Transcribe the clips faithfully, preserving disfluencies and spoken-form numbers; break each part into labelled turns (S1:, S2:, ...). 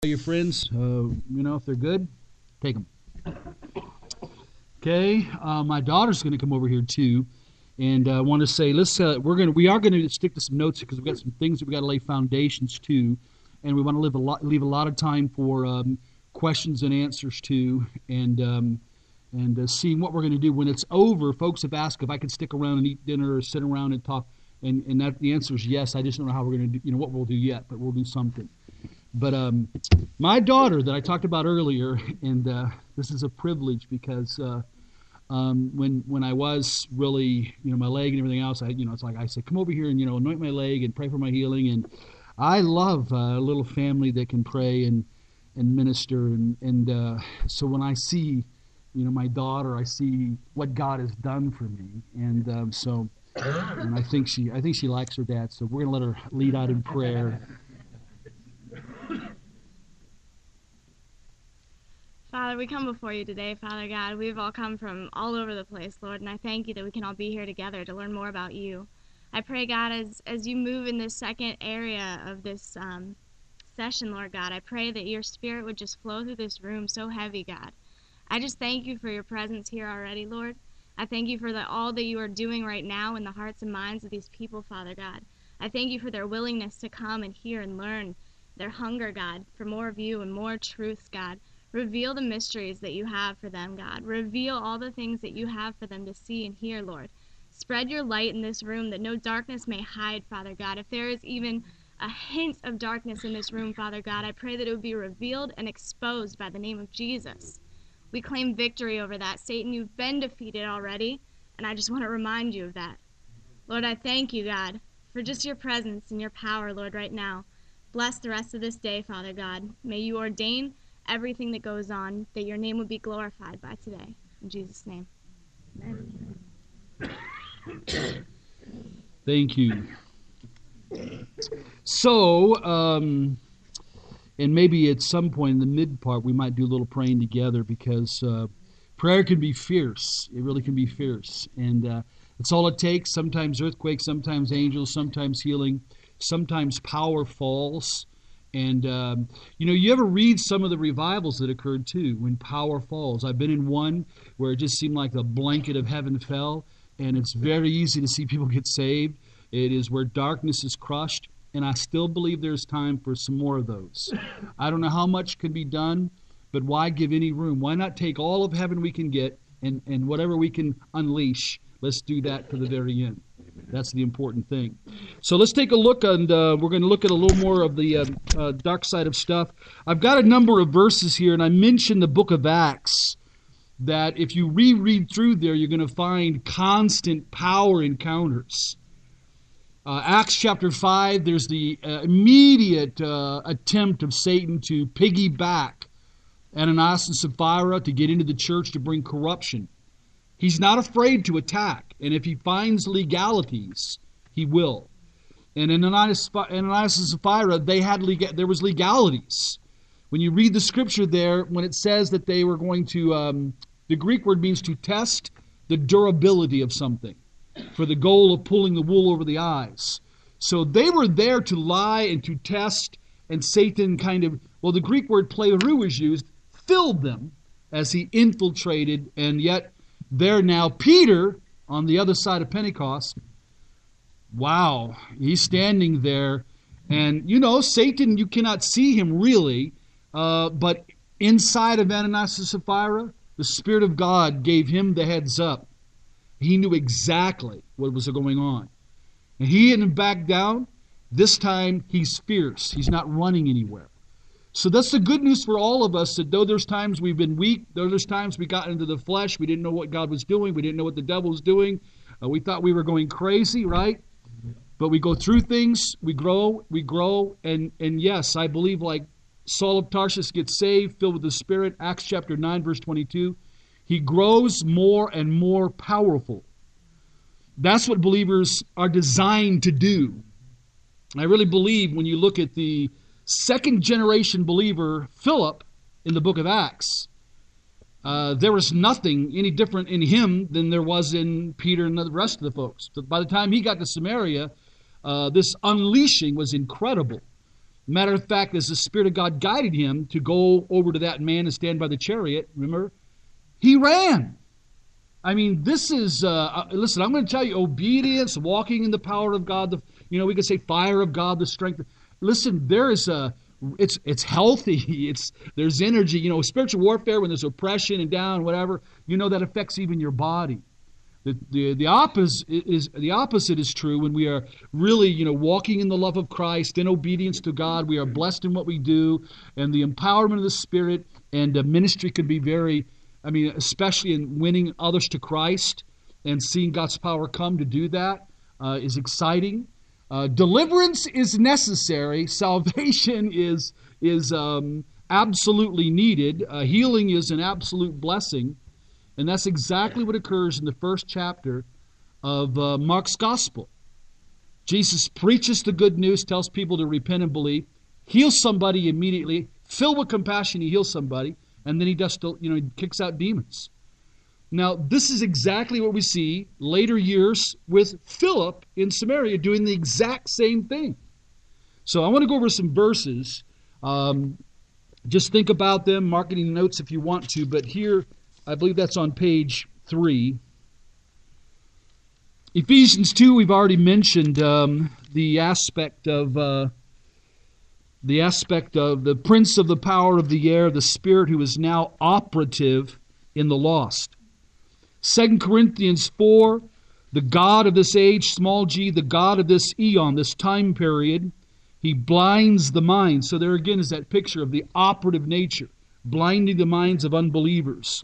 S1: Your friends, uh, you know, if they're good, take them. Okay, uh, my daughter's going to come over here too, and I uh, want to say, let's uh, we're going to we are going to stick to some notes because we've got some things that we got to lay foundations to, and we want to leave a lot leave a lot of time for um, questions and answers too, and um, and uh, seeing what we're going to do when it's over. Folks have asked if I could stick around and eat dinner or sit around and talk, and and that the answer is yes. I just don't know how we're going to do, you know, what we'll do yet, but we'll do something. But um, my daughter that I talked about earlier, and uh, this is a privilege because uh, um, when when I was really, you know, my leg and everything else, I, you know, it's like I said, come over here and, you know, anoint my leg and pray for my healing. And I love uh, a little family that can pray and and minister. And and uh, so when I see, you know, my daughter, I see what God has done for me. And um, so, and I think she, I think she likes her dad. So we're gonna let her lead out in prayer.
S2: Father, we come before you today, Father God. We've all come from all over the place, Lord, and I thank you that we can all be here together to learn more about you. I pray, God, as, as you move in this second area of this um, session, Lord God, I pray that your spirit would just flow through this room so heavy, God. I just thank you for your presence here already, Lord. I thank you for the, all that you are doing right now in the hearts and minds of these people, Father God. I thank you for their willingness to come and hear and learn, their hunger, God, for more of you and more truths, God. Reveal the mysteries that you have for them, God. Reveal all the things that you have for them to see and hear, Lord. Spread your light in this room that no darkness may hide, Father God. If there is even a hint of darkness in this room, Father God, I pray that it would be revealed and exposed by the name of Jesus. We claim victory over that. Satan, you've been defeated already, and I just want to remind you of that. Lord, I thank you, God, for just your presence and your power, Lord, right now. Bless the rest of this day, Father God. May you ordain everything that goes on, that your name would be glorified by today. In Jesus' name. Amen.
S1: Thank you. So, um, and maybe at some point in the mid part, we might do a little praying together because uh, prayer can be fierce. It really can be fierce. And uh, it's all it takes. Sometimes earthquakes, sometimes angels, sometimes healing, sometimes power falls. And, um, you know, you ever read some of the revivals that occurred, too, when power falls? I've been in one where it just seemed like the blanket of heaven fell, and it's very easy to see people get saved. It is where darkness is crushed, and I still believe there's time for some more of those. I don't know how much can be done, but why give any room? Why not take all of heaven we can get, and, and whatever we can unleash, let's do that to the very end. That's the important thing. So let's take a look, and uh, we're going to look at a little more of the uh, uh, dark side of stuff. I've got a number of verses here, and I mentioned the book of Acts, that if you reread through there, you're going to find constant power encounters. Uh, Acts chapter five, there's the uh, immediate uh, attempt of Satan to piggyback Ananias and Sapphira to get into the church to bring corruption. He's not afraid to attack, and if he finds legalities, he will. And in Ananias, Ananias and Sapphira, they had lega- there was legalities. When you read the scripture there, when it says that they were going to, um, the Greek word means to test the durability of something, for the goal of pulling the wool over the eyes. So they were there to lie and to test, and Satan kind of, well, the Greek word pleroo is used, filled them as he infiltrated, and yet there now, Peter, on the other side of Pentecost, wow, he's standing there. And, you know, Satan, you cannot see him really, uh, but inside of Ananias and Sapphira, the Spirit of God gave him the heads up. He knew exactly what was going on. And he didn't back down. This time, he's fierce. He's not running anywhere. So that's the good news for all of us, that though there's times we've been weak, though there's times we got into the flesh, we didn't know what God was doing, we didn't know what the devil was doing, uh, we thought we were going crazy, right? But we go through things, we grow, we grow, and, and yes, I believe like Saul of Tarsus gets saved, filled with the Spirit, Acts chapter nine, verse twenty-two, he grows more and more powerful. That's what believers are designed to do. I really believe when you look at the second generation believer, Philip, in the book of Acts, uh, there was nothing any different in him than there was in Peter and the rest of the folks. But by the time he got to Samaria, uh, this unleashing was incredible. Matter of fact, as the Spirit of God guided him to go over to that man and stand by the chariot, remember, he ran. I mean, this is, uh, listen, I'm going to tell you, obedience, walking in the power of God, the, you know, we could say fire of God, the strength. Listen, there is a, it's it's healthy, it's there's energy. You know, spiritual warfare, when there's oppression and down, whatever, you know, that affects even your body. The, the, the, opposite is, the opposite is true when we are really, you know, walking in the love of Christ, in obedience to God. We are blessed in what we do, and the empowerment of the Spirit, and uh, ministry can be very, I mean, especially in winning others to Christ and seeing God's power come to do that uh, is exciting. Uh, deliverance is necessary. Salvation is, is um, absolutely needed. Uh, healing is an absolute blessing. And that's exactly what occurs in the first chapter of uh, Mark's Gospel. Jesus preaches the good news, tells people to repent and believe, heals somebody immediately, filled with compassion, he heals somebody, and then he does, you know, he kicks out demons. Now, this is exactly what we see later years with Philip in Samaria doing the exact same thing. So I want to go over some verses. Um, just think about them, marketing notes if you want to, but here, I believe that's on page three. Ephesians two, we've already mentioned um, the aspect of uh, the aspect of the prince of the power of the air, the spirit who is now operative in the lost. Second Corinthians four, the God of this age, small g, the God of this eon, this time period, he blinds the mind. So there again is that picture of the operative nature, blinding the minds of unbelievers.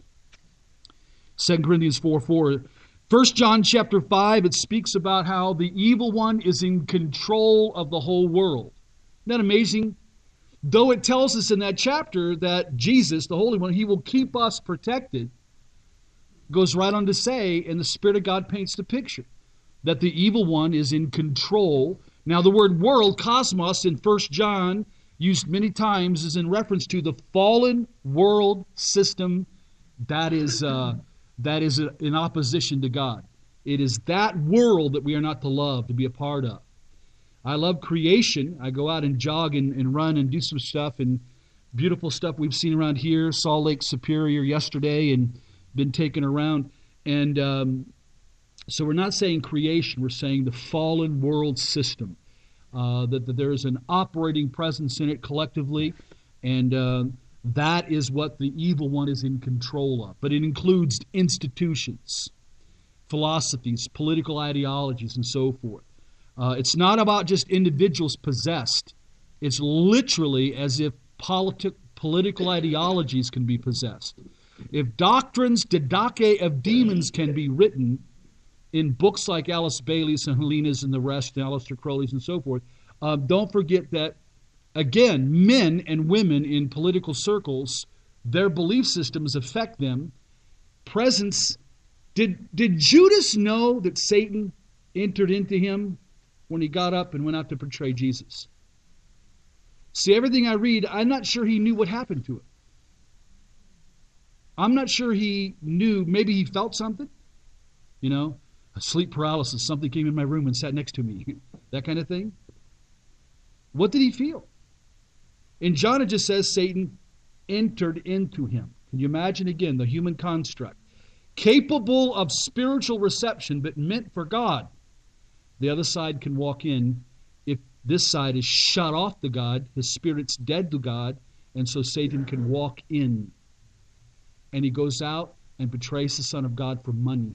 S1: Second Corinthians four four. First John chapter five, it speaks about how the evil one is in control of the whole world. Isn't that amazing? Though it tells us in that chapter that Jesus, the Holy One, he will keep us protected, goes right on to say, and the Spirit of God paints the picture, that the evil one is in control. Now the word world, cosmos, in First John, used many times, is in reference to the fallen world system that is... Uh, That is in opposition to God. It is that world that we are not to love, to be a part of. I love creation. I go out and jog and, and run and do some stuff, and beautiful stuff we've seen around here, Salt Lake Superior yesterday, and been taken around. And um, so we're not saying creation, we're saying the fallen world system. Uh, that, that there is an operating presence in it collectively, and uh, that is what the evil one is in control of. But it includes institutions, philosophies, political ideologies, and so forth. Uh, it's not about just individuals possessed. It's literally as if politi- political ideologies can be possessed. If doctrines, didache of demons can be written in books like Alice Bailey's and Helena's and the rest, and Aleister Crowley's and so forth, uh, don't forget that again, men and women in political circles, their belief systems affect them. Presence. Did, did Judas know that Satan entered into him when he got up and went out to betray Jesus? See, everything I read, I'm not sure he knew what happened to it. I'm not sure he knew. Maybe he felt something. You know, a sleep paralysis. Something came in my room and sat next to me. That kind of thing. What did he feel? And John, it just says Satan entered into him. Can you imagine again the human construct? Capable of spiritual reception, but meant for God. The other side can walk in. If this side is shut off to God, his spirit's dead to God, and so Satan can walk in. And he goes out and betrays the Son of God for money.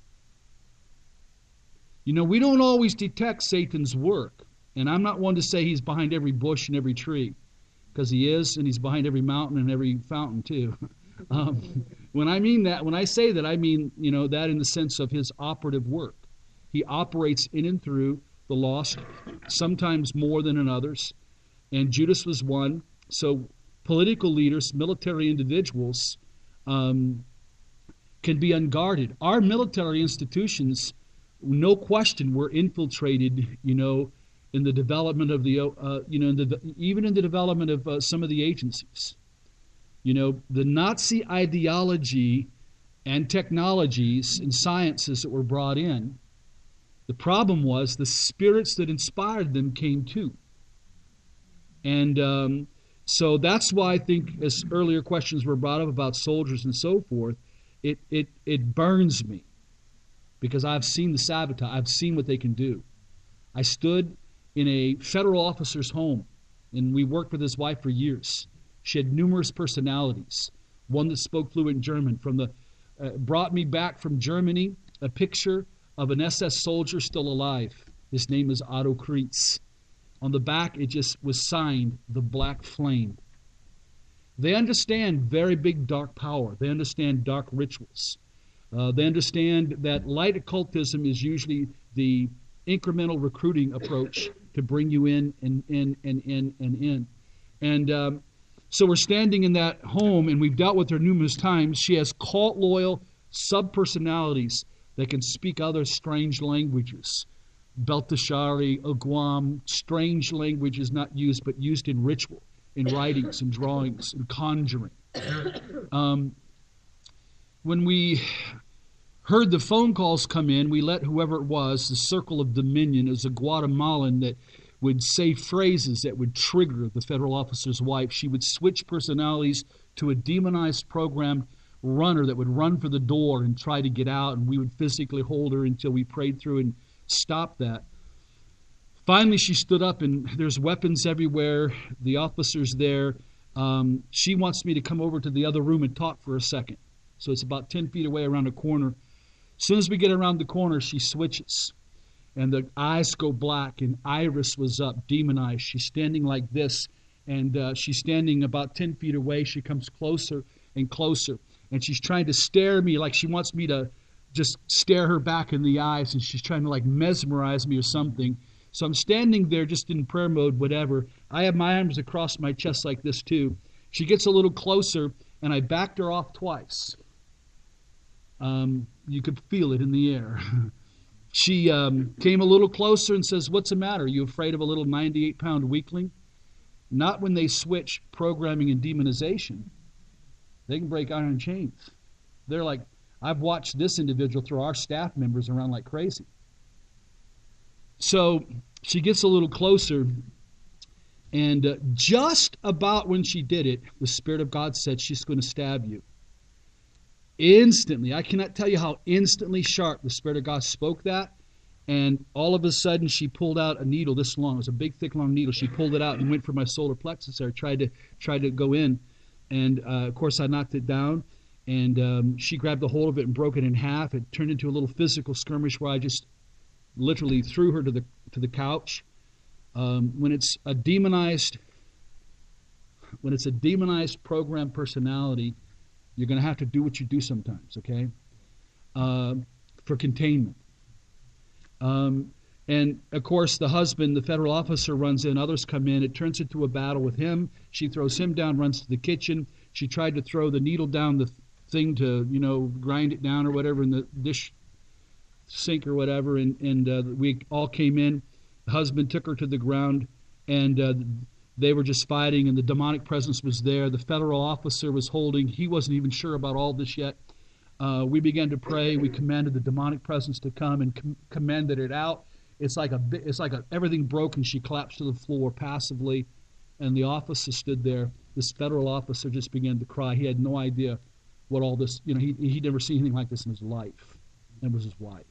S1: You know, we don't always detect Satan's work. And I'm not one to say he's behind every bush and every tree. Because he is, and he's behind every mountain and every fountain too. um, when I mean that, when I say that, I mean, you know, that in the sense of his operative work. He operates in and through the lost, sometimes more than in others. And Judas was one. So political leaders, military individuals, um, can be unguarded. Our military institutions, no question, were infiltrated, you know, in the development of the, uh, you know, in the, even in the development of uh, some of the agencies. You know, the Nazi ideology and technologies and sciences that were brought in, the problem was the spirits that inspired them came too. And um, so that's why I think, as earlier questions were brought up about soldiers and so forth, it, it, it burns me because I've seen the sabotage. I've seen what they can do. I stood in a federal officer's home, and we worked with his wife for years. She had numerous personalities. One that spoke fluent German, from the uh, brought me back from Germany a picture of an S S soldier still alive. His name is Otto Kreitz. On the back, it just was signed, the Black Flame. They understand very big dark power. They understand dark rituals. Uh, they understand that light occultism is usually the incremental recruiting approach to bring you in and in and in and in. And um, so we're standing in that home, and we've dealt with her numerous times. She has cult-loyal sub-personalities that can speak other strange languages. Beltashari, Oguam, strange languages not used, but used in ritual, in writings, in drawings, in conjuring. Um, when we heard the phone calls come in, we let whoever it was, the Circle of Dominion, as a Guatemalan that would say phrases that would trigger the federal officer's wife. She would switch personalities to a demonized programmed runner that would run for the door and try to get out, and we would physically hold her until we prayed through and stopped that. Finally, she stood up, and there's weapons everywhere. The officer's there. Um, she wants me to come over to the other room and talk for a second. So it's about ten feet away around a corner. As soon as we get around the corner, she switches. And the eyes go black, and Iris was up, demonized. She's standing like this, and uh, she's standing about ten feet away. She comes closer and closer, and she's trying to stare me like she wants me to just stare her back in the eyes, and she's trying to like mesmerize me or something. So I'm standing there just in prayer mode, whatever. I have my arms across my chest like this too. She gets a little closer, and I backed her off twice. Um, you could feel it in the air. She um, came a little closer and says, "What's the matter? Are you afraid of a little ninety-eight pound weakling?" Not when they switch programming and demonization. They can break iron chains. They're like, I've watched this individual throw our staff members around like crazy. So she gets a little closer, and uh, just about when she did it, the Spirit of God said, she's going to stab you. Instantly, I cannot tell you how instantly sharp the Spirit of God spoke that, and all of a sudden she pulled out a needle this long. It was a big, thick, long needle. She pulled it out and went for my solar plexus there, tried to, tried to go in, and uh, of course I knocked it down, and um, she grabbed a hold of it and broke it in half. It turned into a little physical skirmish where I just literally threw her to the to the couch. Um, when it's a demonized, when it's a demonized program personality, you're going to have to do what you do sometimes, okay? Uh, for containment. Um, and, of course, the husband, the federal officer, runs in. Others come in. It turns into a battle with him. She throws him down, runs to the kitchen. She tried to throw the needle down the thing to, you know, grind it down or whatever in the dish sink or whatever. And, and uh, we all came in. The husband took her to the ground, and uh, they were just fighting, and the demonic presence was there. The federal officer was holding. He wasn't even sure about all this yet. Uh, we began to pray. We commanded the demonic presence to come and com- commanded it out. It's like a, it's like a, everything broke, and she collapsed to the floor passively. And the officer stood there. This federal officer just began to cry. He had no idea what all this, you know, he he'd never seen anything like this in his life. And it was his wife.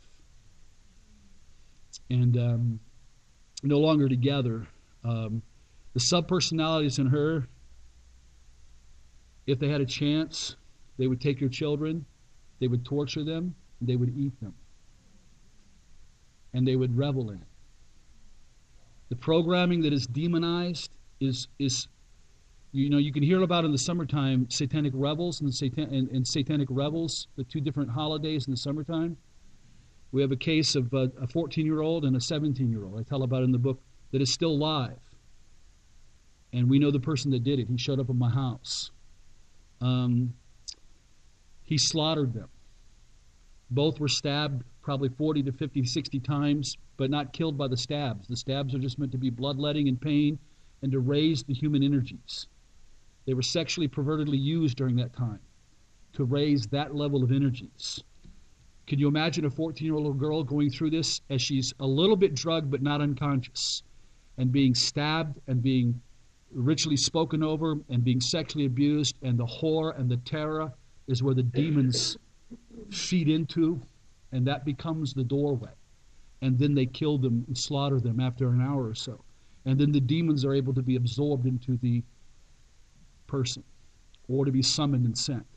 S1: And um, no longer together. Um, The sub-personalities in her, if they had a chance, they would take your children, they would torture them, and they would eat them. And they would revel in it. The programming that is demonized is, is you know, you can hear about in the summertime, satanic revels and, satan- and, and satanic revels, the two different holidays in the summertime. We have a case of a, a fourteen-year-old and a seventeen-year-old, I tell about in the book, that is still alive. And we know the person that did it. He showed up at my house. Um, he slaughtered them. Both were stabbed probably forty to fifty, sixty times, but not killed by the stabs. The stabs are just meant to be bloodletting and pain and to raise the human energies. They were sexually pervertedly used during that time to raise that level of energies. Can you imagine a fourteen-year-old girl going through this as she's a little bit drugged but not unconscious, and being stabbed and being ritually spoken over and being sexually abused, and the horror and the terror is where the demons feed into, and that becomes the doorway. And then they kill them and slaughter them after an hour or so. And then the demons are able to be absorbed into the person or to be summoned and sent.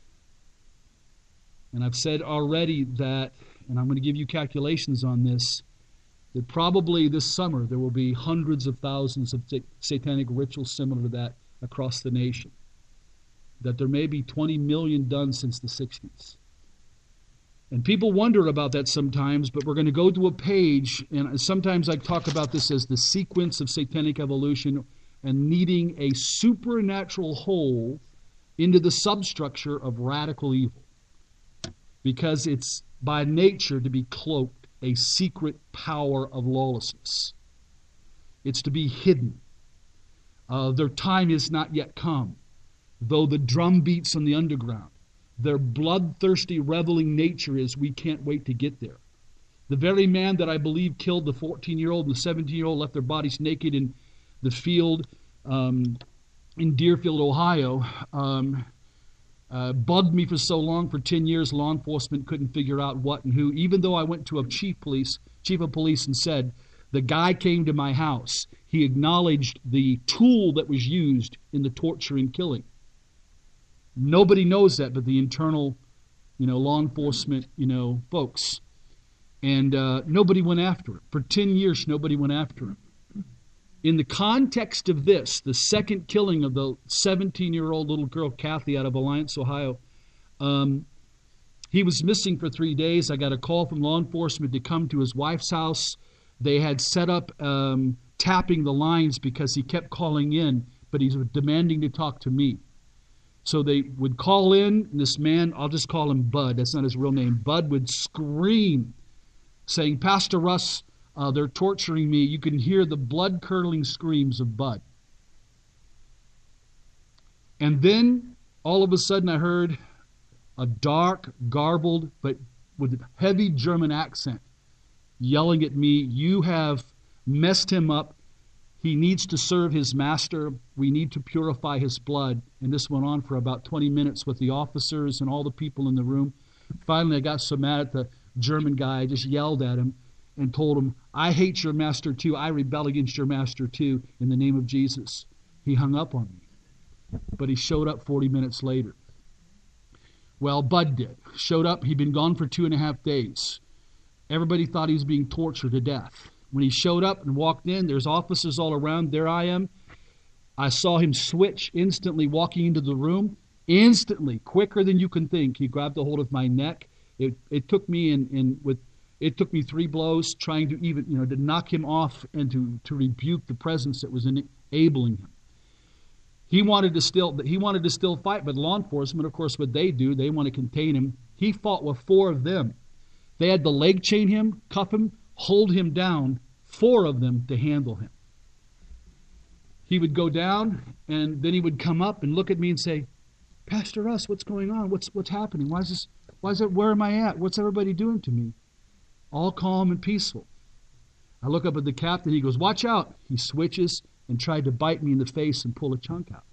S1: And I've said already that, and I'm going to give you calculations on this, that probably this summer there will be hundreds of thousands of satanic rituals similar to that across the nation. That there may be twenty million done since the sixties. And people wonder about that sometimes, but we're going to go to a page, and sometimes I talk about this as the sequence of satanic evolution and needing a supernatural hole into the substructure of radical evil. Because it's by nature to be cloaked, a secret power of lawlessness. It's to be hidden. Uh, their time is not yet come, though the drum beats on the underground. Their bloodthirsty, reveling nature is, we can't wait to get there. The very man that I believe killed the fourteen-year-old and the seventeen-year-old, left their bodies naked in the field um, in Deerfield, Ohio, um, uh, bugged me for so long. For ten years, law enforcement couldn't figure out what and who, even though I went to a chief police, chief of police and said, the guy came to my house. He acknowledged the tool that was used in the torture and killing. Nobody knows that but the internal, you know, law enforcement, you know, folks. And uh, nobody went after him. For ten years, nobody went after him. In the context of this, the second killing of the seventeen-year-old little girl, Kathy, out of Alliance, Ohio, um, he was missing for three days. I got a call from law enforcement to come to his wife's house. They had set up um, tapping the lines because he kept calling in, but he's demanding to talk to me. So they would call in, and this man, I'll just call him Bud, that's not his real name, Bud would scream, saying, Pastor Russ, uh, they're torturing me. You can hear the blood-curdling screams of Bud. And then, all of a sudden, I heard a dark, garbled, but with heavy German accent, yelling at me, you have messed him up. He needs to serve his master. We need to purify his blood. And this went on for about twenty minutes with the officers and all the people in the room. Finally, I got so mad at the German guy, I just yelled at him and told him, I hate your master too. I rebel against your master too in the name of Jesus. He hung up on me. But he showed up forty minutes later. Well, Bud did. Showed up. He'd been gone for two and a half days. Everybody thought he was being tortured to death. When he showed up and walked in, there's officers all around. There I am. I saw him switch instantly walking into the room. Instantly, quicker than you can think. He grabbed a hold of my neck. It it took me in, in with it took me three blows trying to even you know to knock him off and to, to rebuke the presence that was enabling him. He wanted to still he wanted to still fight, but law enforcement, of course, what they do, they want to contain him. He fought with four of them. They had to leg chain him, cuff him, hold him down, four of them to handle him. He would go down, and then he would come up and look at me and say, Pastor Russ, what's going on? What's what's happening? Why is this? Why is it? Where am I at? What's everybody doing to me? All calm and peaceful. I look up at the captain. He goes, watch out. He switches and tried to bite me in the face and pull a chunk out.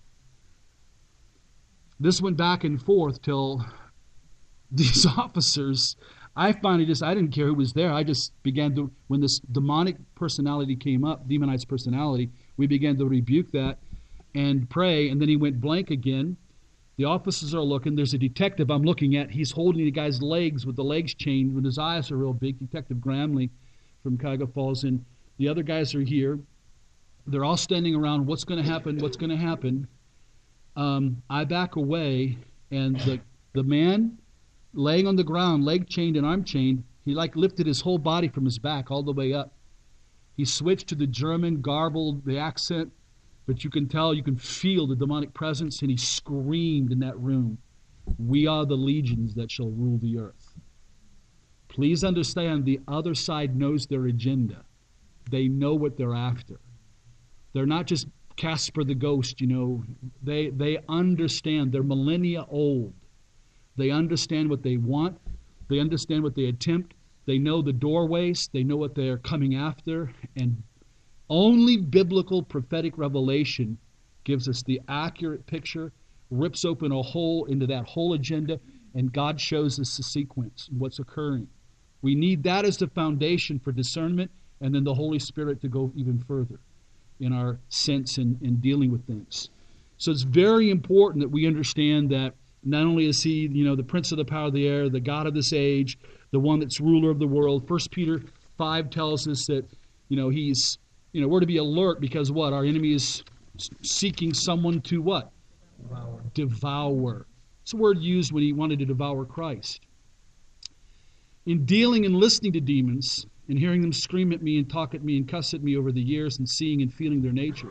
S1: This went back and forth till these officers, I finally just, I didn't care who was there. I just began to, when this demonic personality came up, demonized personality, we began to rebuke that and pray, and then he went blank again. The officers are looking. There's a detective I'm looking at. He's holding the guy's legs with the legs chained when his eyes are real big. Detective Gramley from Cuyahoga Falls. And the other guys are here. They're all standing around. What's going to happen? What's going to happen? Um, I back away, and the the man laying on the ground, leg chained and arm chained, he like lifted his whole body from his back all the way up. He switched to the German, garbled the accent, but you can tell, you can feel the demonic presence, and he screamed in that room, we are the legions that shall rule the earth. Please understand, the other side knows their agenda. They know what they're after. They're not just Casper the Ghost, you know. They, they understand. They're millennia old. They understand what they want. They understand what they attempt. They know the doorways. They know what they're coming after. And only biblical prophetic revelation gives us the accurate picture, rips open a hole into that whole agenda, and God shows us the sequence, what's occurring. We need that as the foundation for discernment, and then the Holy Spirit to go even further in our sense in, in dealing with things. So it's very important that we understand that not only is he, you know, the prince of the power of the air, the God of this age, the one that's ruler of the world. First Peter five tells us that, you know, he's, you know, we're to be alert because what? Our enemy is seeking someone to what?
S3: Devour.
S1: Devour. It's a word used when he wanted to devour Christ. In dealing and listening to demons and hearing them scream at me and talk at me and cuss at me over the years and seeing and feeling their nature,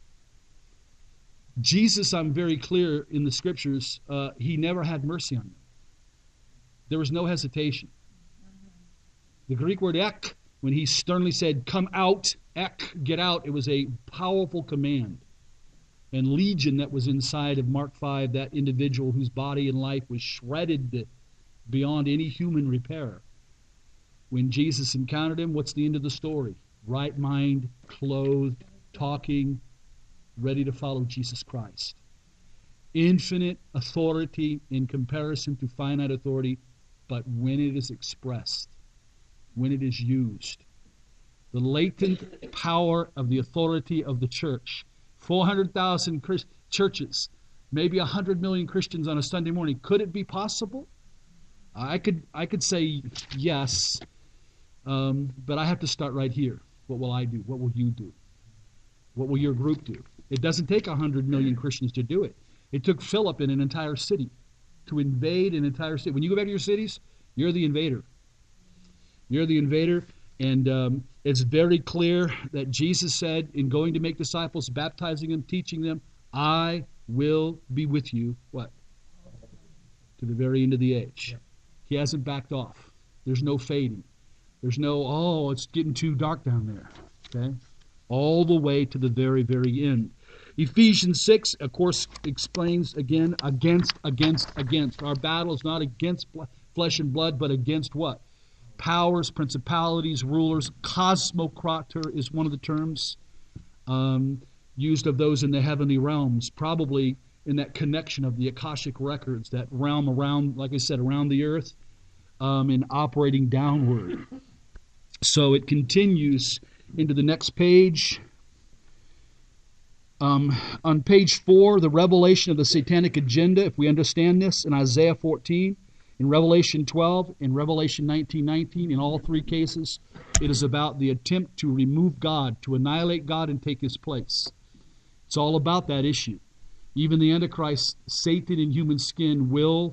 S1: Jesus, I'm very clear in the Scriptures, uh, he never had mercy on them. There was no hesitation. The Greek word ek, when he sternly said, come out, ek, get out, it was a powerful command. And legion that was inside of Mark five, that individual whose body and life was shredded beyond any human repair. When Jesus encountered him, what's the end of the story? Right mind, clothed, talking, ready to follow Jesus Christ. Infinite authority in comparison to finite authority, but when it is expressed, when it is used. The latent power of the authority of the church. four hundred thousand Christ- churches, maybe one hundred million Christians on a Sunday morning. Could it be possible? I could I could say yes, um, but I have to start right here. What will I do? What will you do? What will your group do? It doesn't take one hundred million Christians to do it. It took Philip in an entire city to invade an entire city. When you go back to your cities, you're the invader. You're the invader, and um, it's very clear that Jesus said in going to make disciples, baptizing them, teaching them, I will be with you, what? To the very end of the age. He hasn't backed off. There's no fading. There's no, oh, it's getting too dark down there. Okay? All the way to the very, very end. Ephesians six, of course, explains again, against, against, against. Our battle is not against flesh and blood, but against what? Powers, principalities, rulers. Cosmocrator is one of the terms um, used of those in the heavenly realms, probably in that connection of the Akashic records, that realm around, like I said, around the earth, um, and operating downward. So it continues into the next page. Um, on page four, the revelation of the satanic agenda, if we understand this, in Isaiah fourteen, in Revelation twelve, in Revelation nineteen nineteen, in all three cases, it is about the attempt to remove God, to annihilate God and take his place. It's all about that issue. Even the Antichrist, Satan in human skin, will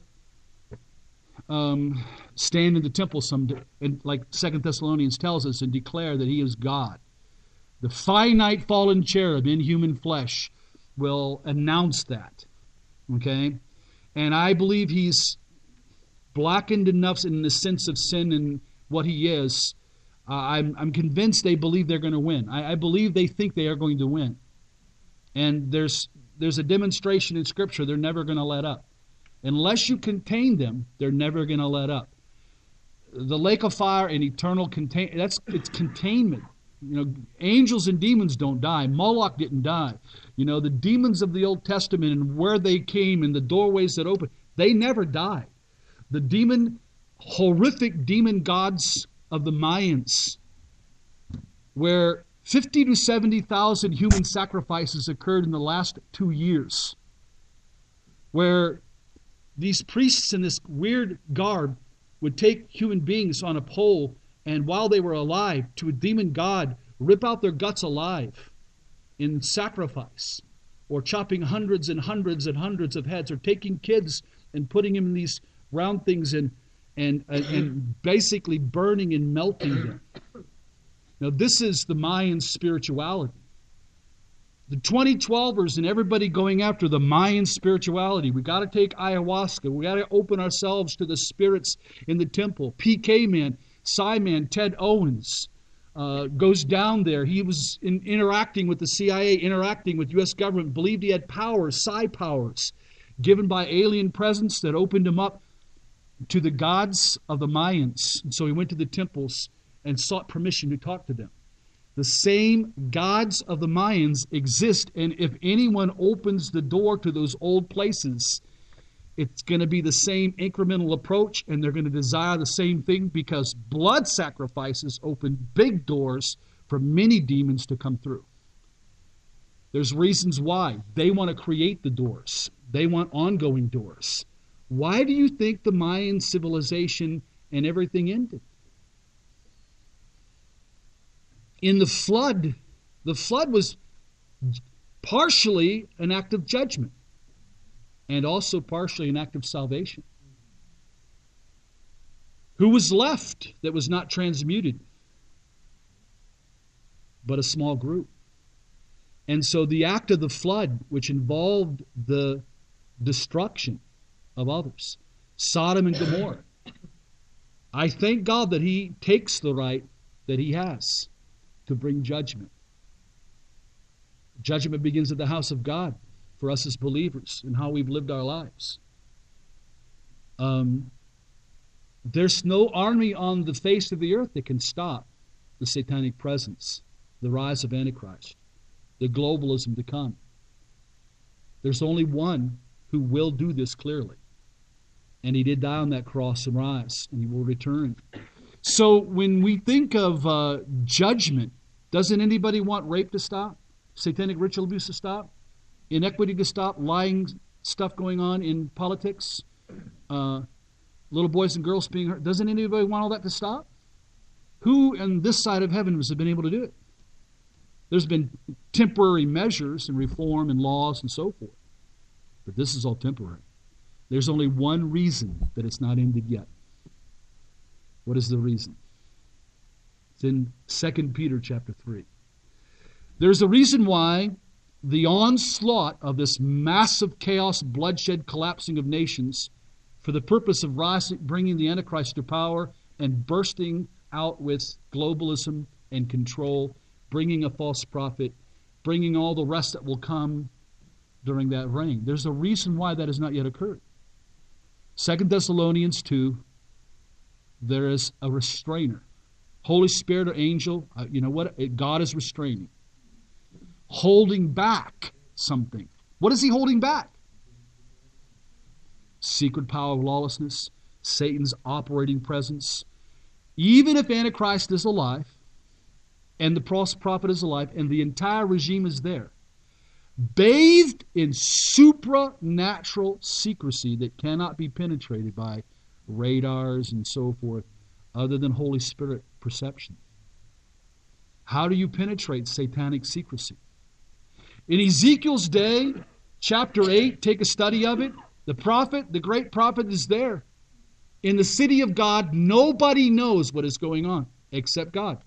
S1: um, stand in the temple someday, and like Second Thessalonians tells us, and declare that he is God. The finite fallen cherub in human flesh will announce that. Okay? And I believe he's blackened enough in the sense of sin and what he is. Uh, I'm, I'm convinced they believe they're going to win. I, I believe they think they are going to win. And there's there's a demonstration in Scripture they're never going to let up. Unless you contain them, they're never going to let up. The lake of fire and eternal contain that's it's containment. You know, angels and demons don't die. Moloch didn't die. You know, the demons of the Old Testament and where they came and the doorways that opened, they never died. The demon, horrific demon gods of the Mayans, where fifty to seventy thousand human sacrifices occurred in the last two years, where these priests in this weird garb would take human beings on a pole and while they were alive, to a demon god, rip out their guts alive in sacrifice, or chopping hundreds and hundreds and hundreds of heads, or taking kids and putting them in these round things and and and basically burning and melting them. Now this is the Mayan spirituality. The twenty twelvers and everybody going after the Mayan spirituality. We got to take ayahuasca. We got to open ourselves to the spirits in the temple. P K Man, Psyman, Ted Owens uh, goes down there. He was in, interacting with the C I A, interacting with U S government, believed he had powers, psi powers, given by alien presence that opened him up to the gods of the Mayans. And so he went to the temples and sought permission to talk to them. The same gods of the Mayans exist, and if anyone opens the door to those old places, it's going to be the same incremental approach, and they're going to desire the same thing, because blood sacrifices open big doors for many demons to come through. There's reasons why. They want to create the doors. They want ongoing doors. Why do you think the Mayan civilization and everything ended? In the flood, the flood was partially an act of judgment and also partially an act of salvation. Who was left that was not transmuted? But a small group. And so the act of the flood, which involved the destruction of others, Sodom and Gomorrah, I thank God that He takes the right that He has to bring judgment. Judgment begins at the house of God for us as believers and how we've lived our lives. Um, there's no army on the face of the earth that can stop the satanic presence, the rise of Antichrist, the globalism to come. There's only one who will do this clearly. And He did die on that cross and rise, and He will return. So when we think of uh, judgment, doesn't anybody want rape to stop? Satanic ritual abuse to stop? Inequity to stop? Lying stuff going on in politics? Uh, little boys and girls being hurt? Doesn't anybody want all that to stop? Who on this side of heaven has been able to do it? There's been temporary measures and reform and laws and so forth. But this is all temporary. There's only one reason that it's not ended yet. What is the reason? It's in Second Peter chapter three. There's a reason why the onslaught of this massive chaos, bloodshed, collapsing of nations for the purpose of rising, bringing the Antichrist to power and bursting out with globalism and control, bringing a false prophet, bringing all the rest that will come during that reign. There's a reason why that has not yet occurred. Second Thessalonians two, there is a restrainer. Holy Spirit or angel, uh, you know what? God is restraining. Holding back something. What is He holding back? Secret power of lawlessness, Satan's operating presence. Even if Antichrist is alive, and the false prophet is alive, and the entire regime is there, bathed in supernatural secrecy that cannot be penetrated by radars and so forth, other than Holy Spirit perception. How do you penetrate satanic secrecy? In Ezekiel's day, chapter eight, take a study of it. The prophet, the great prophet, is there. In the city of God, nobody knows what is going on except God.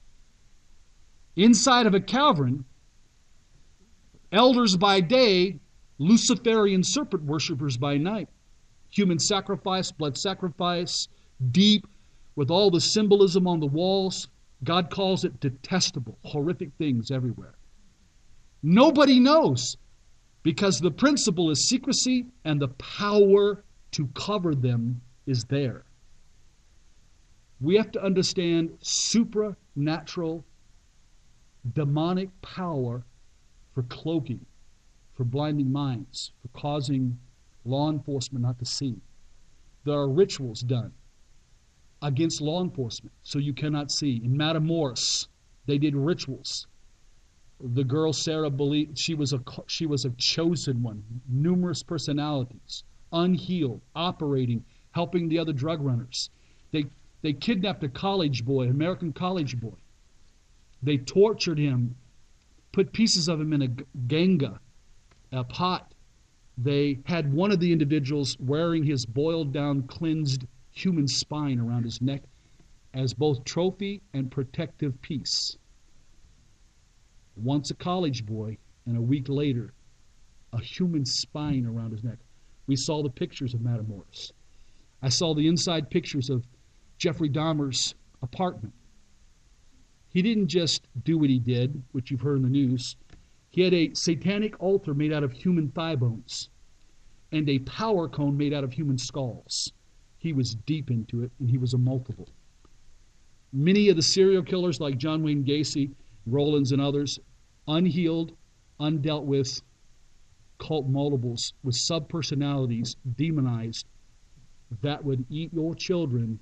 S1: Inside of a cavern, elders by day, Luciferian serpent worshippers by night. Human sacrifice, blood sacrifice, deep, with all the symbolism on the walls. God calls it detestable, horrific things everywhere. Nobody knows, because the principle is secrecy and the power to cover them is there. We have to understand supernatural, demonic power for cloaking, for blinding minds, for causing law enforcement not to see. There are rituals done against law enforcement so you cannot see. In Matamoros, they did rituals. The girl Sarah believed she was a she was a chosen one, numerous personalities, unhealed, operating, helping the other drug runners. They they kidnapped a college boy, an American college boy. They tortured him, put pieces of him in a ganga, a pot. They had one of the individuals wearing his boiled down, cleansed human spine around his neck as both trophy and protective piece. Once a college boy, and a week later, a human spine around his neck. We saw the pictures of Matamoros. I saw the inside pictures of Jeffrey Dahmer's apartment. He didn't just do what he did, which you've heard in the news. He had a satanic altar made out of human thigh bones and a power cone made out of human skulls. He was deep into it, and he was a multiple. Many of the serial killers like John Wayne Gacy Rollins and others, unhealed, undealt with cult multiples with subpersonalities demonized that would eat your children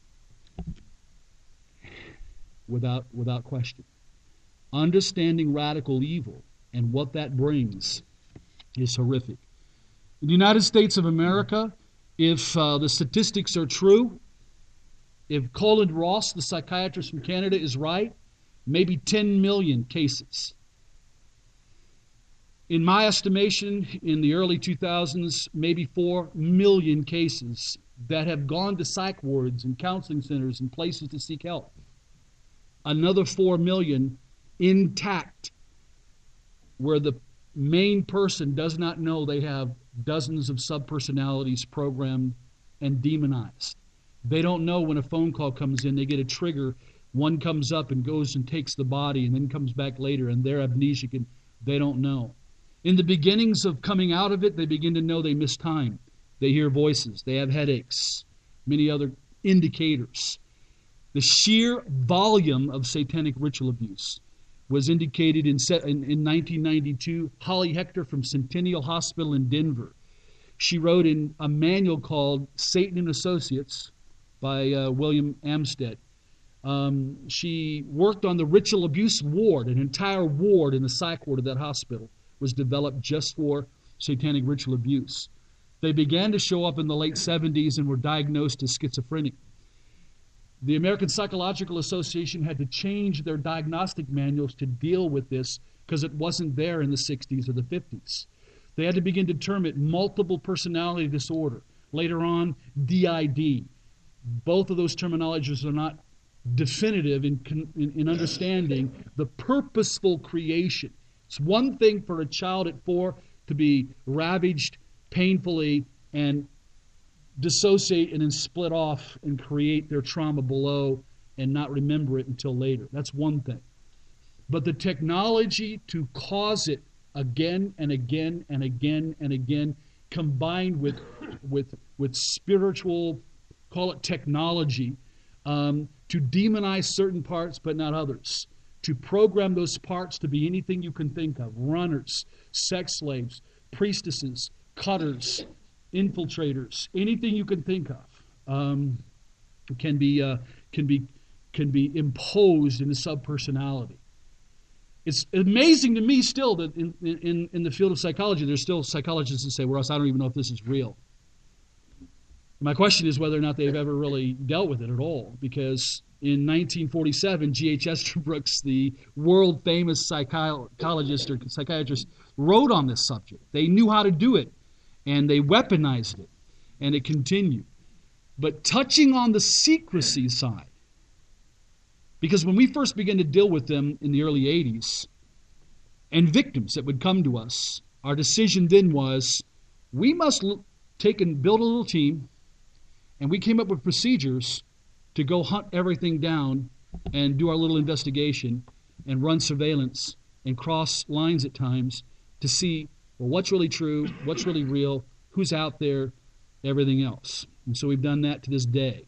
S1: without without question. Understanding radical evil and what that brings is horrific. In the United States of America, if uh, the statistics are true, if Colin Ross, the psychiatrist from Canada, is right, maybe ten million cases. In my estimation, in the early two thousands, maybe four million cases that have gone to psych wards and counseling centers and places to seek help. Another four million intact, where the main person does not know they have dozens of subpersonalities programmed and demonized. They don't know when a phone call comes in, they get a trigger, one comes up and goes and takes the body and then comes back later and they're amnesic and they don't know. In the beginnings of coming out of it, they begin to know they miss time. They hear voices, they have headaches, many other indicators. The sheer volume of satanic ritual abuse was indicated in, in, in nineteen ninety-two. Holly Hector from Centennial Hospital in Denver. She wrote in a manual called Satan and Associates by uh, William Amstead. Um, she worked on the ritual abuse ward. An entire ward in the psych ward of that hospital was developed just for satanic ritual abuse. They began to show up in the late seventies and were diagnosed as schizophrenic. The American Psychological Association had to change their diagnostic manuals to deal with this because it wasn't there in the sixties or the fifties. They had to begin to term it multiple personality disorder. Later on, D I D. Both of those terminologies are not definitive in, in, in understanding the purposeful creation. It's one thing for a child at four to be ravaged painfully and dissociate and then split off and create their trauma below and not remember it until later. That's one thing. But the technology to cause it again and again and again and again, combined with with with spiritual, call it technology, um, to demonize certain parts but not others, to program those parts to be anything you can think of: runners, sex slaves, priestesses, cutters, infiltrators, anything you can think of, um, can be uh, can be can be imposed in the subpersonality. It's amazing to me still that in, in, in the field of psychology, there's still psychologists that say, well, Russ, I don't even know if this is real. My question is whether or not they've ever really dealt with it at all, because in nineteen forty-seven, G H Esterbrook, the world-famous psychologist or psychiatrist, wrote on this subject. They knew how to do it, and they weaponized it, and it continued. But touching on the secrecy side, because when we first began to deal with them in the early eighties, and victims that would come to us, our decision then was, we must take and build a little team, and we came up with procedures to go hunt everything down and do our little investigation and run surveillance and cross lines at times to see, well, what's really true, what's really real, who's out there, everything else. And so we've done that to this day.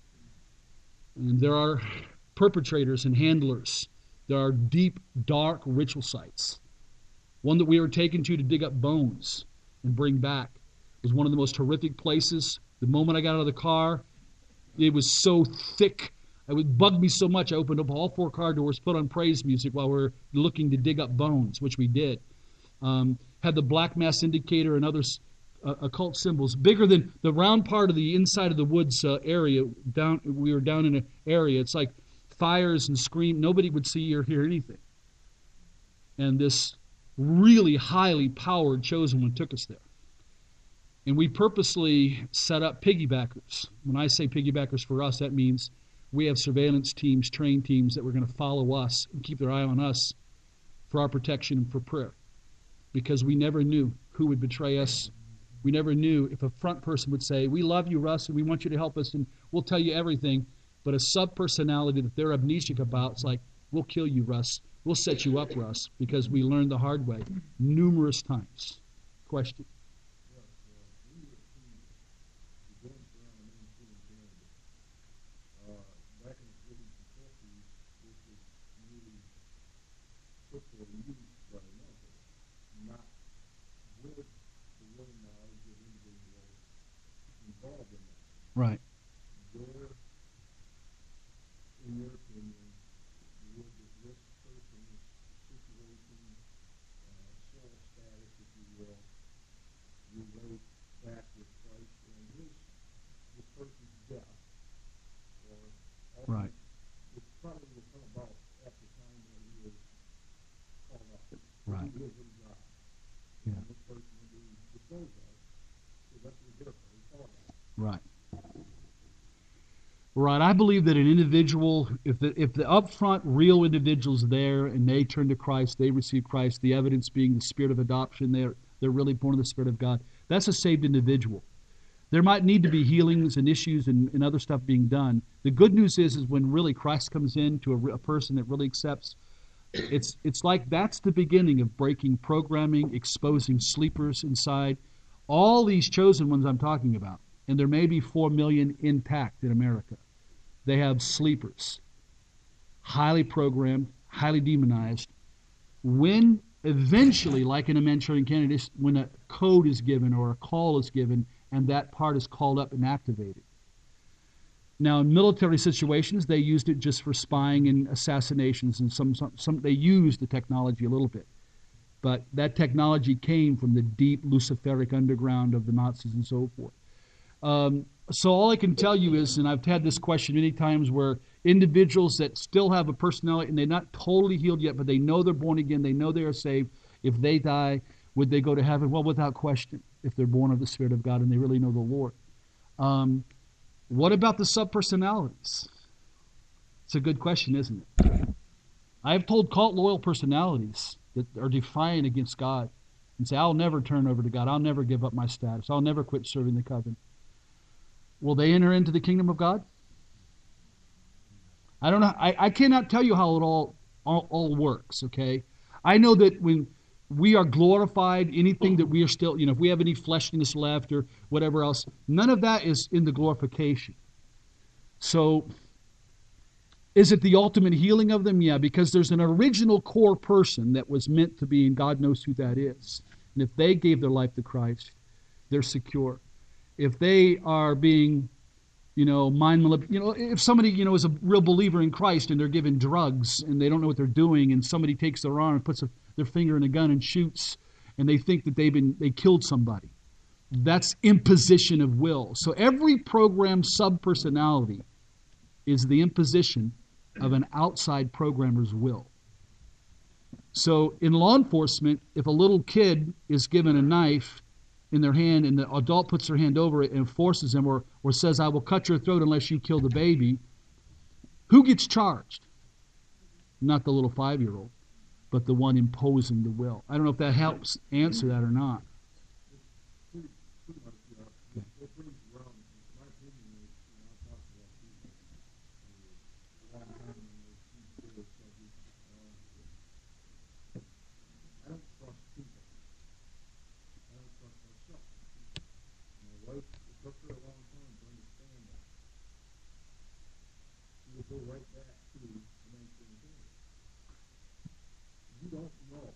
S1: And there are perpetrators and handlers. There are deep, dark ritual sites. One that we were taken to to dig up bones and bring back was one of the most horrific places. The moment I got out of the car, it was so thick. It would bug me so much. I opened up all four car doors, put on praise music while we were looking to dig up bones, which we did. Um, had the black mass indicator and other uh, occult symbols, bigger than the round part of the inside of the woods uh, area. Down, we were down in an area. It's like fires and scream. Nobody would see or hear anything. And this really highly powered chosen one took us there. And we purposely set up piggybackers. When I say piggybackers for us, that means we have surveillance teams, trained teams that were going to follow us and keep their eye on us for our protection and for prayer. Because we never knew who would betray us. We never knew if a front person would say, we love you, Russ, and we want you to help us, and we'll tell you everything. But a sub-personality that they're amnesic about, it's like, we'll kill you, Russ. We'll set you up, Russ, because we learned the hard way numerous times. Question? Right.
S3: Where, in your opinion, would this person's situation, uh, soul status, if you will, relate back with Christ and his, this person's death, or
S1: Right.
S3: which probably will come about at the time when he is called up.
S1: Right.
S3: He is in God.
S1: Yeah.
S3: And this person will be disposed of, because that's what he's here for. He's called up.
S1: Right. Right. I believe that an individual, if the if the upfront real individual's there and they turn to Christ, they receive Christ, the evidence being the spirit of adoption, they're they're really born of the Spirit of God. That's a saved individual. There might need to be healings and issues and, and other stuff being done. The good news is, is when really Christ comes in to a, a person that really accepts, it's it's like that's the beginning of breaking programming, exposing sleepers inside. All these chosen ones I'm talking about, and there may be four million intact in America. They have sleepers, highly programmed, highly demonized. When eventually, like in a Manchurian candidate, when a code is given or a call is given, and that part is called up and activated. Now, in military situations, they used it just for spying and assassinations, and some, some, some they used the technology a little bit. But that technology came from the deep Luciferic underground of the Nazis and so forth. Um, so all I can tell you is, and I've had this question many times, where individuals that still have a personality and they're not totally healed yet, but they know they're born again, they know they are saved. If they die, would they go to heaven? Well, without question, if they're born of the Spirit of God and they really know the Lord. Um, what about the subpersonalities? It's a good question, isn't it? I've told cult loyal personalities that are defiant against God and say, I'll never turn over to God. I'll never give up my status. I'll never quit serving the covenant. Will they enter into the kingdom of God? I don't know. I, I cannot tell you how it all, all all works, okay? I know that when we are glorified, anything that we are still, you know, if we have any fleshliness left or whatever else, none of that is in the glorification. So, is it the ultimate healing of them? Yeah, because there's an original core person that was meant to be, and God knows who that is. And if they gave their life to Christ, they're secure. If they are being, you know, mind manip- you know, if somebody, you know, is a real believer in Christ and they're given drugs and they don't know what they're doing, and somebody takes their arm and puts a, their finger in a gun and shoots, and they think that they've been they killed somebody, that's imposition of will. So every program subpersonality is the imposition of an outside programmer's will. So in law enforcement, if a little kid is given a knife in their hand and the adult puts their hand over it and forces them, or, or says, I will cut your throat unless you kill the baby, who gets charged? Not the little five-year-old, but the one imposing the will. I don't know if that helps answer that or not.
S3: Pretty, pretty much, you know, it, it brings around, my opinion is, you know, I've talked to a lot of people, a long time on this particular subject. Uh, I don't trust people. I don't trust myself. My wife, it took her a long time to understand that. She would go right back to the Manchurian candidate. You don't know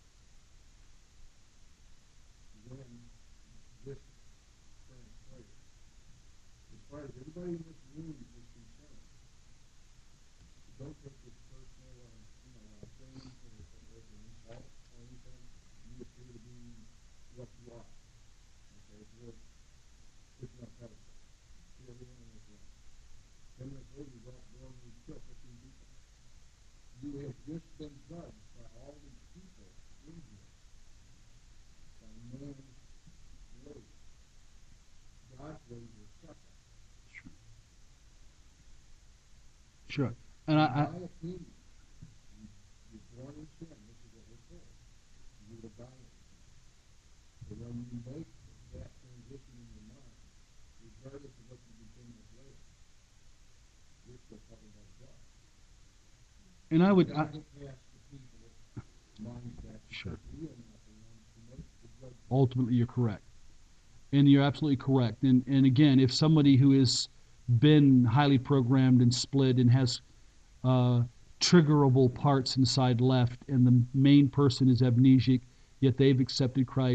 S3: when this transpires. As far as everybody in this room is concerned, don't take this personal, uh, you know, uh, thing or, or an insult or anything. You appear to be what you are. Okay, if you're pushing up pedestal, see everything in this room. Ten minutes later, you go out the door and you kill fifteen people. You have just been judged by all these people in here by man's ways. God's ways are separate.
S1: Sure. And I, I
S3: In my opinion, you, you're born in sin. This is what we're told. You will die in sin. So when you make that transition in your mind, regardless of what you became as later, you're still covered by the blood.
S1: and I would I,
S3: Don't ask the people minds that
S1: Sure.
S3: we are not the ones who make the judgment.
S1: ultimately you're correct. And you're absolutely correct. And and again, if somebody who has been highly programmed and split and has uh, triggerable parts inside left, and the main person is amnesic, yet they've accepted Christ,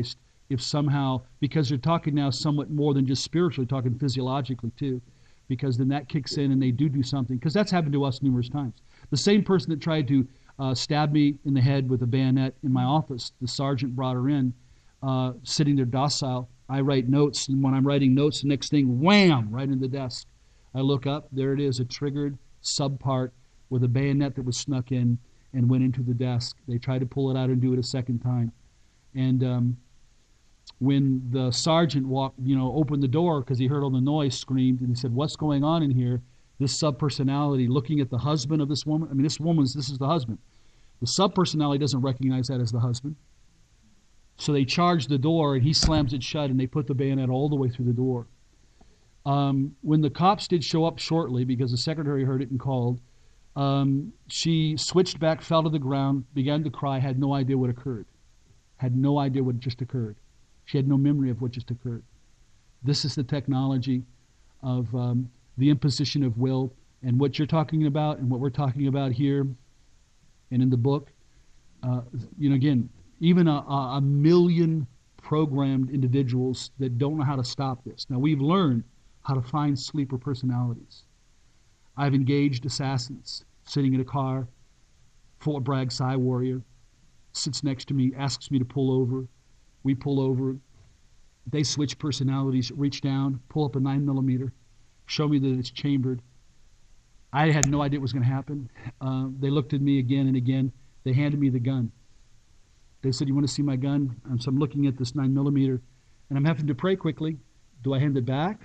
S1: if somehow, because they're talking now somewhat more than just spiritually, talking physiologically too, because then that kicks in and they do do something, because that's happened to us numerous times. The same person that tried to uh, stab me in the head with a bayonet in my office, the sergeant brought her in, uh, sitting there docile. I write notes, and when I'm writing notes, the next thing, wham, right in the desk. I look up, there it is, a triggered subpart with a bayonet that was snuck in and went into the desk. They tried to pull it out and do it a second time. And um, when the sergeant walked, you know, opened the door because he heard all the noise, screamed, and he said, "What's going on in here?" This subpersonality looking at the husband of this woman. I mean, this woman's, this is the husband. The subpersonality doesn't recognize that as the husband. So they charge the door, and he slams it shut, and they put the bayonet all the way through the door. Um, when the cops did show up shortly, because the secretary heard it and called, um, she switched back, fell to the ground, began to cry, had no idea what occurred. Had no idea what just occurred. She had no memory of what just occurred. This is the technology of um, the imposition of will, and what you're talking about and what we're talking about here and in the book. Uh, you know, again, even a, a million programmed individuals that don't know how to stop this. Now, we've learned how to find sleeper personalities. I've engaged assassins sitting in a car. Fort Bragg Psy Warrior sits next to me, asks me to pull over. We pull over. They switch personalities, reach down, pull up a nine millimeter, show me that it's chambered. I had no idea what was going to happen. Uh, they looked at me again and again. They handed me the gun. They said, "You want to see my gun?" And so I'm looking at this nine millimeter, and I'm having to pray quickly. Do I hand it back?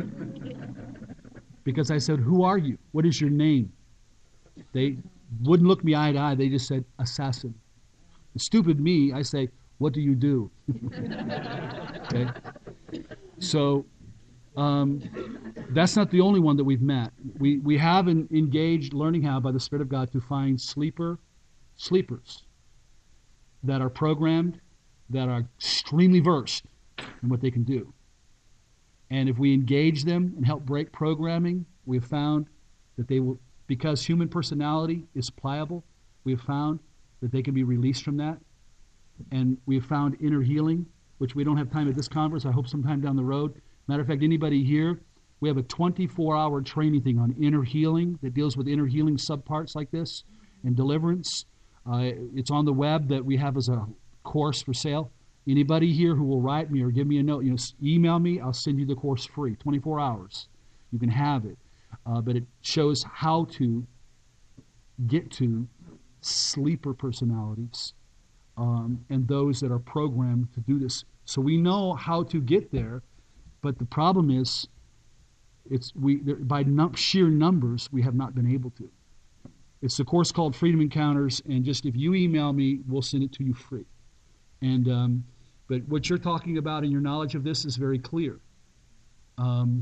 S1: Because I said, "Who are you? What is your name?" They wouldn't look me eye to eye. They just said, "Assassin." Stupid me, I say, "What do you do?" Okay. So um, that's not the only one that we've met. We we have an engaged learning how by the Spirit of God to find sleeper sleepers that are programmed, that are extremely versed in what they can do. And if we engage them and help break programming, we have found that they will, because human personality is pliable, we have found that they can be released from that. And we have found inner healing, which we don't have time at this conference. I hope sometime down the road. Matter of fact, anybody here, we have a twenty-four hour training thing on inner healing that deals with inner healing subparts like this and deliverance. Uh, it's on the web that we have as a course for sale. Anybody here who will write me or give me a note, you know, email me, I'll send you the course free, twenty-four hours. You can have it. Uh, but it shows how to get to sleeper personalities um, and those that are programmed to do this. So we know how to get there, but the problem is, it's we by num- sheer numbers, we have not been able to. It's the course called Freedom Encounters, and just if you email me, we'll send it to you free. And um, but what you're talking about and your knowledge of this is very clear. Um,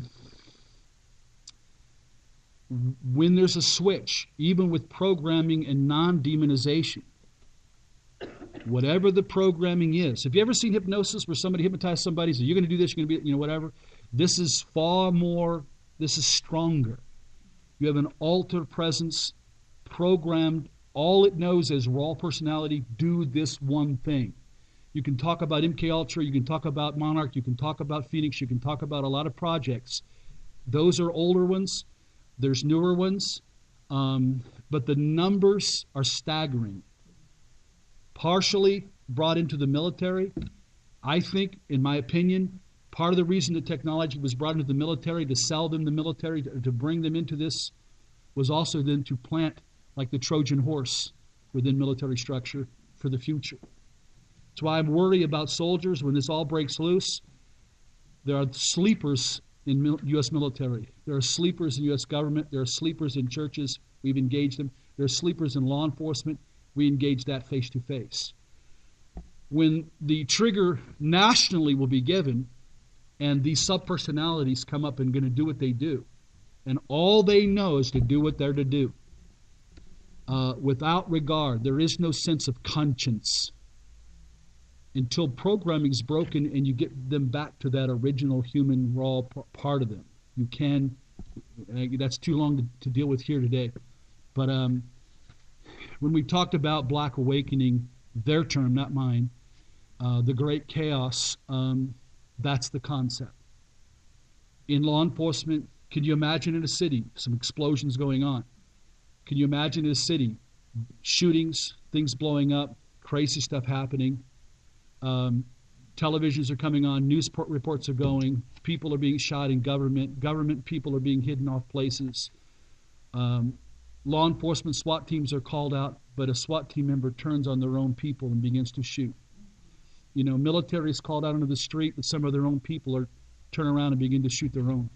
S1: when there's a switch, even with programming and non-demonization, whatever the programming is. Have you ever seen hypnosis where somebody hypnotized somebody, so you're going to do this, you're going to be, you know, whatever? This is far more, this is stronger. You have an altered presence, programmed, all it knows is raw personality, do this one thing. You can talk about M K Ultra, you can talk about Monarch, you can talk about Phoenix, you can talk about a lot of projects. Those are older ones. There's newer ones. Um, but the numbers are staggering. Partially brought into the military. I think, in my opinion, part of the reason the technology was brought into the military, to sell them the military, to, to bring them into this, was also then to plant like the Trojan horse within military structure for the future. That's why I'm worried about soldiers when this all breaks loose. There are sleepers in U S military. There are sleepers in U S government. There are sleepers in churches. We've engaged them. There are sleepers in law enforcement. We engage that face to face. When the trigger nationally will be given and these subpersonalities come up and going to do what they do, and all they know is to do what they're to do, uh, without regard, there is no sense of conscience until programming is broken and you get them back to that original human raw p- part of them. You can, uh, that's too long to, to deal with here today. But um, when we talked about Black Awakening, their term, not mine, uh, the great chaos, um, that's the concept. In law enforcement, can you imagine in a city some explosions going on? Can you imagine in a city shootings, things blowing up, crazy stuff happening? Um, televisions are coming on, news reports are going, people are being shot in government, government people are being hidden off places. Um, law enforcement SWAT teams are called out, but a SWAT team member turns on their own people and begins to shoot. You know, military is called out into the street, but some of their own people are turn around and begin to shoot their own.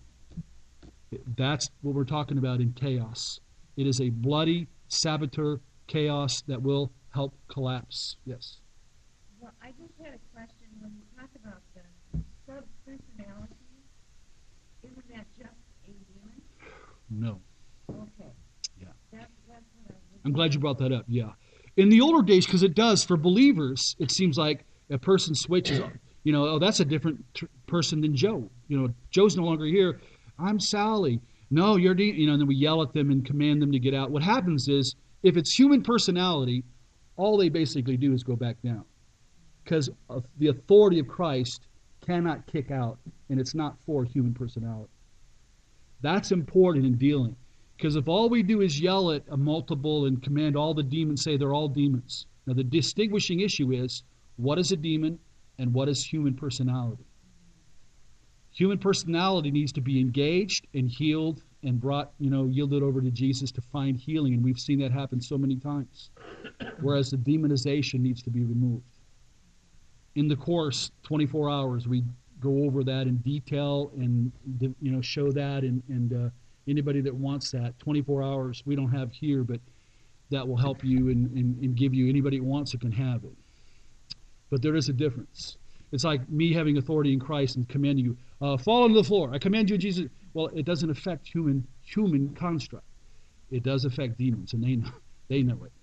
S1: That's what we're talking about in chaos. It is a bloody saboteur chaos that will help collapse. Yes.
S4: Well, I just had a question. When you talk about the sub-personality, isn't that just a demon?
S1: No.
S4: Okay.
S1: Yeah.
S4: That's, that's what I was
S1: I'm glad you brought that up. Yeah. In the older days, because it does, for believers, it seems like a person switches, you know, oh, that's a different t- person than Joe. You know, Joe's no longer here. I'm Sally. No, you're, de-, you know, and then we yell at them and command them to get out. What happens is, if it's human personality, all they basically do is go back down. Because the authority of Christ cannot kick out, and it's not for human personality. That's important in dealing. Because if all we do is yell at a multiple and command all the demons, say they're all demons. Now the distinguishing issue is, what is a demon and what is human personality? Human personality needs to be engaged and healed and brought, you know, yielded over to Jesus to find healing, and we've seen that happen so many times. Whereas the demonization needs to be removed. In the course, twenty-four hours, we go over that in detail and, you know, show that, and, and uh, anybody that wants that, twenty-four hours we don't have here, but that will help you and, and, and give you, anybody that wants it can have it. But there is a difference. It's like me having authority in Christ and commanding you, uh, fall on the floor. I command you, Jesus. Well, it doesn't affect human human construct. It does affect demons, and they know, they know it.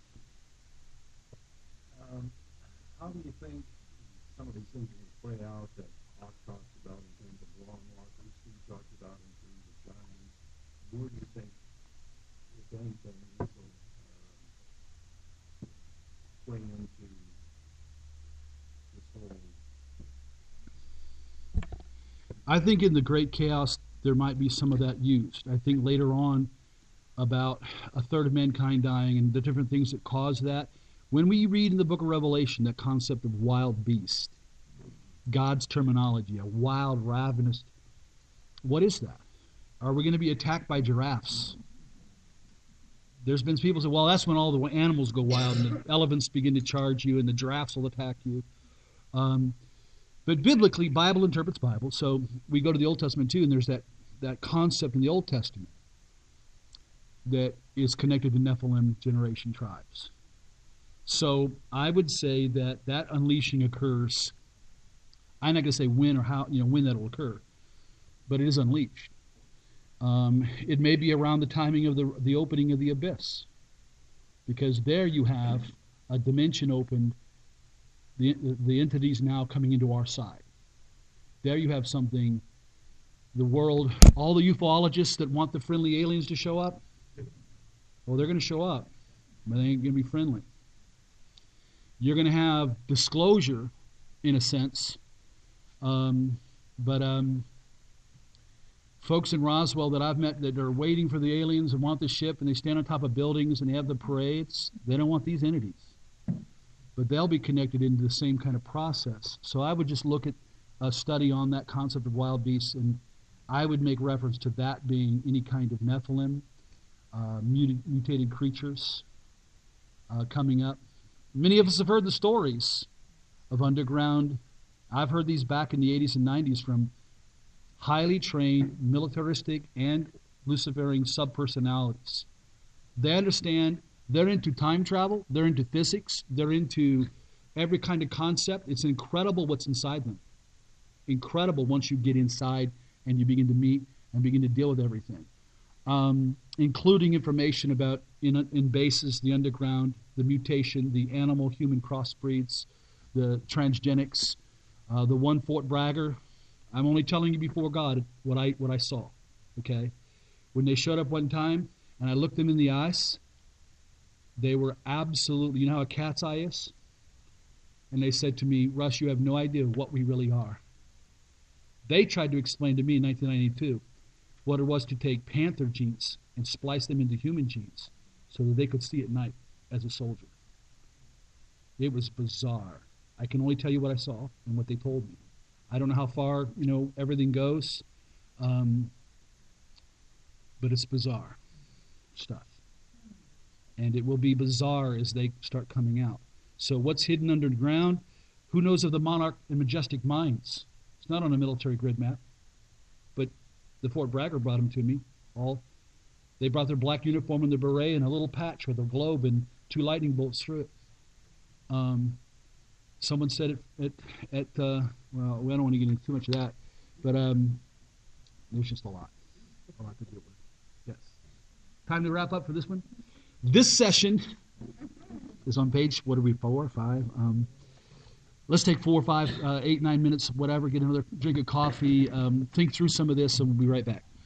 S3: Um, how do you think some of these things will play out that Hawk talks about in terms of law and walkers, Steve talks about in terms of giants? Where do you think, if anything, this will um, play into this whole?
S1: I think in the great chaos there might be some of that used. I think later on about a third of mankind dying and the different things that cause that. When we read in the book of Revelation that concept of wild beast, God's terminology, a wild, ravenous, what is that? Are we going to be attacked by giraffes? There's been people say, well, that's when all the animals go wild and the elephants begin to charge you and the giraffes will attack you. Um, But biblically, Bible interprets Bible. So we go to the Old Testament too, and there's that, that concept in the Old Testament that is connected to Nephilim generation tribes. So I would say that that unleashing occurs. I'm not going to say when or how, you know, when that will occur, but it is unleashed. Um, it may be around the timing of the the opening of the abyss, because there you have a dimension opened. The, the entities now coming into our side. There you have something, the world, all the ufologists that want the friendly aliens to show up, well, they're going to show up, but they ain't going to be friendly. You're going to have disclosure, in a sense, um, but um, folks in Roswell that I've met that are waiting for the aliens and want the ship, and they stand on top of buildings and they have the parades, they don't want these entities. But they'll be connected into the same kind of process. So I would just look at a study on that concept of wild beasts, and I would make reference to that being any kind of Nephilim, uh, muted, mutated creatures uh, coming up. Many of us have heard the stories of underground. I've heard these back in the eighties and nineties from highly trained, militaristic, and Luciferian subpersonalities. They understand. They're into time travel. They're into physics. They're into every kind of concept. It's incredible what's inside them. Incredible once you get inside and you begin to meet and begin to deal with everything, um, including information about in, in bases, the underground, the mutation, the animal-human crossbreeds, the transgenics, uh, the one Fort Bragger. I'm only telling you before God what I what I saw. Okay, when they showed up one time and I looked them in the eyes. They were absolutely, you know how a cat's eye is? and they said to me, Russ, you have no idea what we really are. They tried to explain to me in nineteen ninety-two what it was to take panther genes and splice them into human genes so that they could see at night as a soldier. It was bizarre. I can only tell you what I saw and what they told me. I don't know how far, you know, everything goes, um, but it's bizarre stuff. And it will be bizarre as they start coming out. So what's hidden underground? Who knows of the Monarch and Majestic mines? It's not on a military grid map, but the Fort Bragg brought them to me. All they brought their black uniform and their beret and a little patch with a globe and two lightning bolts through it. Um, someone said it at, at uh, well, we don't want to get into too much of that, but um, there's just a lot, a lot to deal with. Yes. Time to wrap up for this one. This session is on page, what are we, four, five? Um, let's take four, five, uh, eight, nine minutes, whatever, get another drink of coffee, um, think through some of this, and we'll be right back.